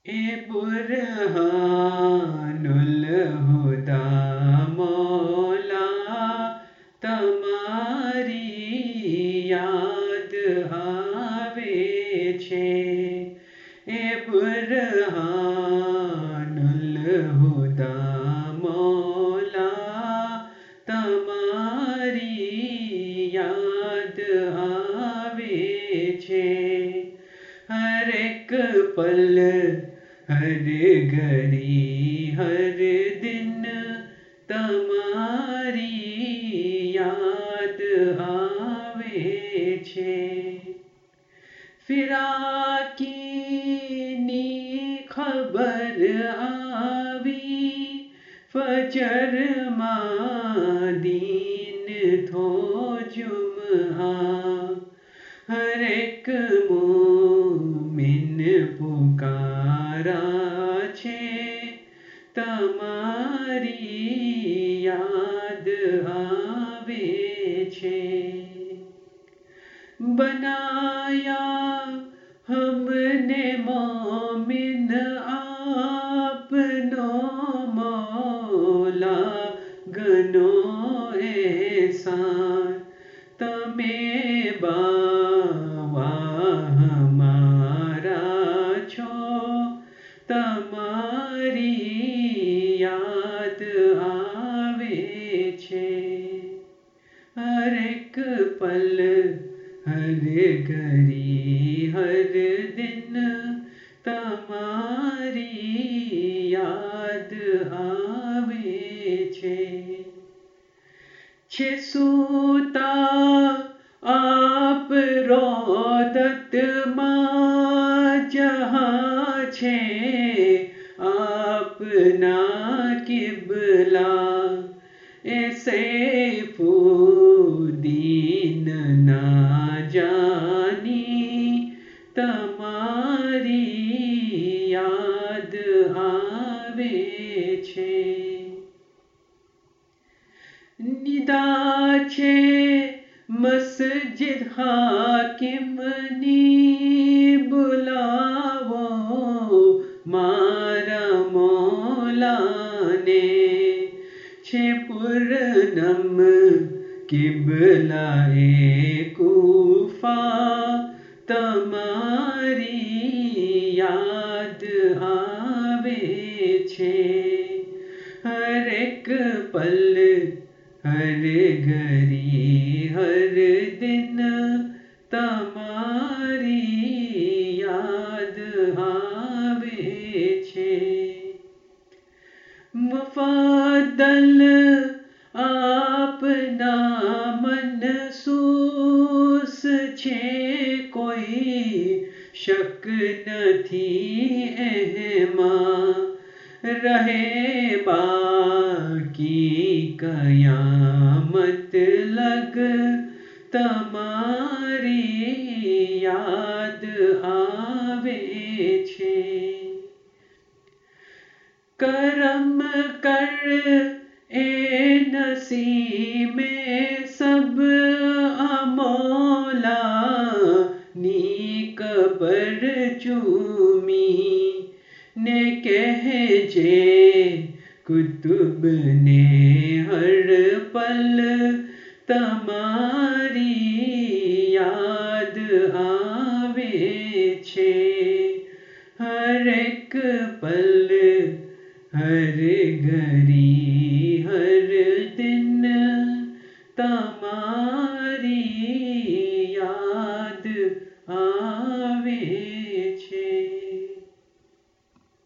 ए बुरहानुल हुदा मौला તમારી યાદ આવે છે એ બુરહાનુલ હુદા મૌલા તમારી યાદ આવે છે હર એક પલ हर घड़ी हर दिन તમારી યાદ આવે છે ફિરાકીની ખબર આવી ફજરમાં દીન થો જુમઆ હર એક મોમિન પુકારા છે તમારી યાદ આવે છે બનાયા हमने मोमिन आपनो मौला गनो एहसान તમે બાવા હમારા છો તમારી યાદ આવે છે હર એક પલ હર ઘડી હર દિન તમારી યાદ આવે છે સૂતા આપ રોદત માં જહાં છે આપના કિબલા ऐसे फूदीन ना जानी તમારી યાદ આવે છે નિદા છે મસ્જિદ હાકિમની બુલાવો મારા મોલાને છે પૂર્ણમ કિબલાએ કૂફા તમારી યાદ આવે છે હર એક પલ હર ઘડી હર દિન તમારી યાદ આવે છે मुफादल आपना मनसूस છે કોઈ શક નથી એમાં રહે બાકી કયામત લગ તમારી યાદ આવે છે करम कर ए नसीमे सब अमोला ની કબર ચૂમી ને કહેજે કુતુબને હર પલ તમારી યાદ આવે છે હર એક પલ हर घड़ी